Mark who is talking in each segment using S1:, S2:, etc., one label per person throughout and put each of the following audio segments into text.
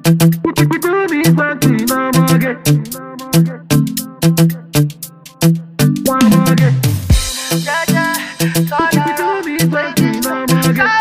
S1: Do me something, no more get. One more get.
S2: Yeah, yeah.
S1: Do me something, no more get.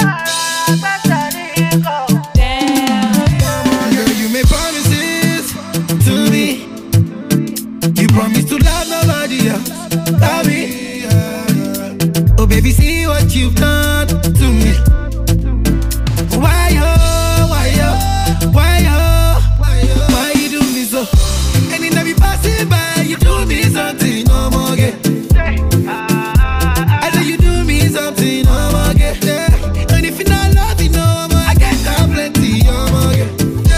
S3: Girl, you make promises to me. You promise to love nobody else. Love me. Oh baby, see what you've done to me. Why oh, why oh, why oh, why you do me so? And it never passing by, you do me something, no more get. I know you do me something, no more get. And if you not love me no more, I get down plenty, no more get.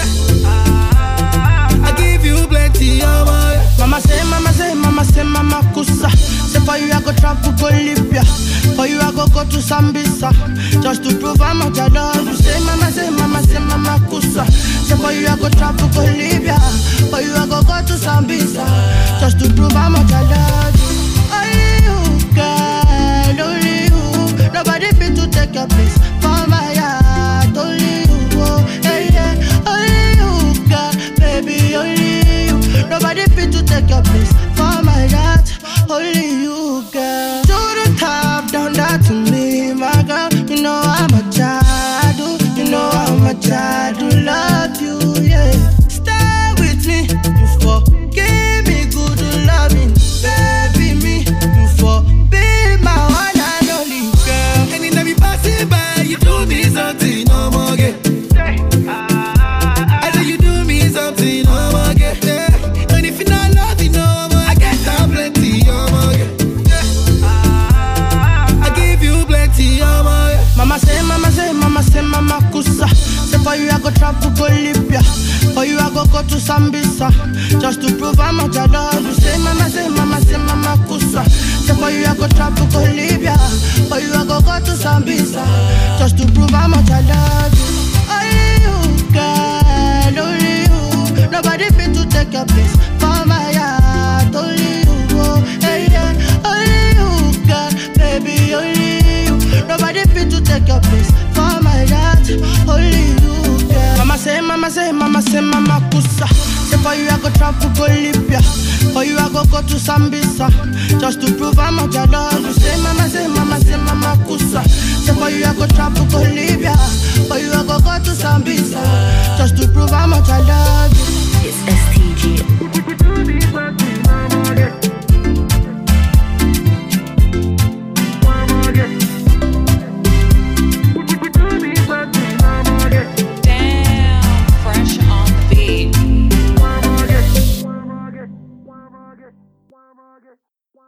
S3: I give you plenty, no more get.
S2: Mama say, mama say, mama say, mama kusa. Say for you I go travel go Libya. For you I go to Sambisa. Just to prove how much I love you. Say mama say, mama say, mama kusa. Say for you I go travel go Libya. For you I go to Sambisa. Just to prove how much I love you. Only you, girl, only you. Nobody fit to take your place for my heart. Only you, oh, hey, yeah. Only you, girl, baby, only you. Nobody fit to take your place for my heart. Only you, girl. To the top, down that to me, my girl. You know I'm a child, you know I'm a child who love you, yeah. Stay with me, you forgive me, good loving, baby me. You for be my one and only girl.
S3: And it never passing by, you do me something, no more get. I know you do me something, no more get. And if you not love me no more, I get down plenty, no more get. I give you plenty, no more get.
S2: Mama say, mama say, mama say, mama kusa. Say for you I go travel go Libya. For you I go to Sambisa. Just to prove how much I love you. Say mama say, mama say, mama kusa. Say for you I go travel go Libya. For you I go to Sambisa. Just to prove how much I love you. Only you, girl, only you. Nobody fit to take your place for my heart. Only you, oh, hey, yeah. Only you, girl, baby, only you. Nobody fit to take your place for my heart. Only you, girl. Mama say, mama say, mama say, mama kusa. Say for you I go travel go Libya. For you I go to Sambisa. Just to prove how much I love you. Say mama say, mama say, mama kusa. Say for you I go travel go Libya. For you I go to Sambisa. Just to prove how much I love you.
S4: It's